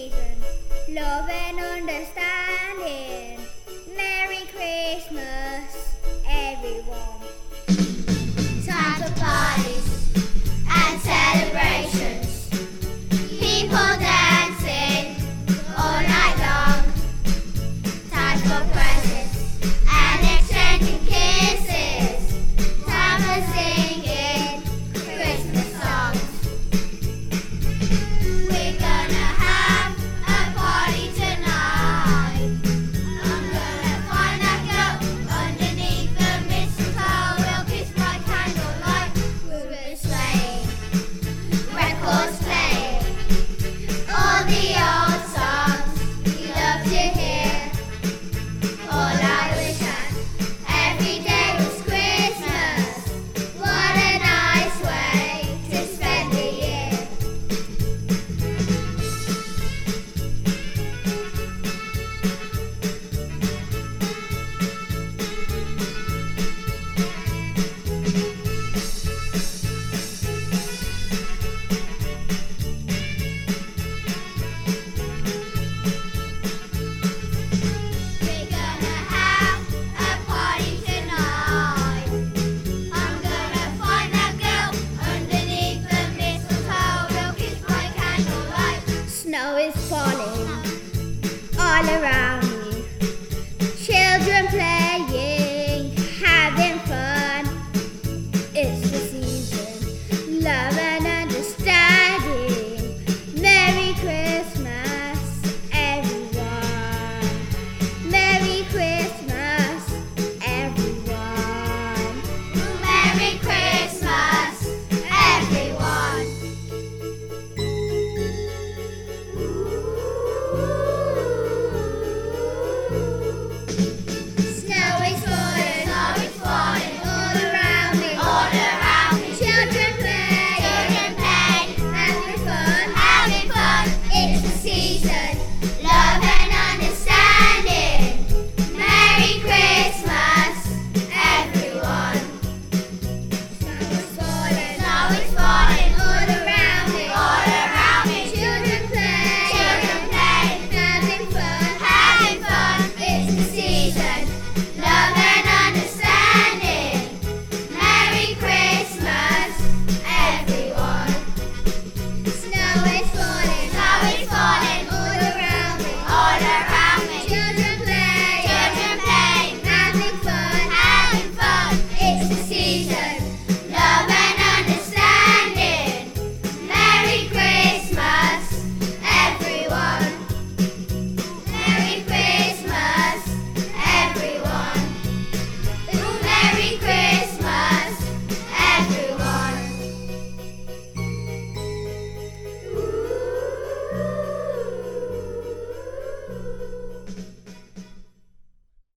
season, love and understanding. Merry Christmas, everyone. Time for parties and celebrations. People dancing all night long. Time for presents and exchanging kisses. Time for singing Christmas songs. We're gonna have a party tonight. I'm gonna find that girl underneath the mistletoe. We'll kiss by candlelight. We'll be sleighing, records playing, all the old songs we love to hear. All I wish that every day was Christmas. What a nice way to spend the year. We're gonna have a party tonight. I'm gonna find that girl underneath the mistletoe. We'll kiss by candlelight. Snow is falling all around.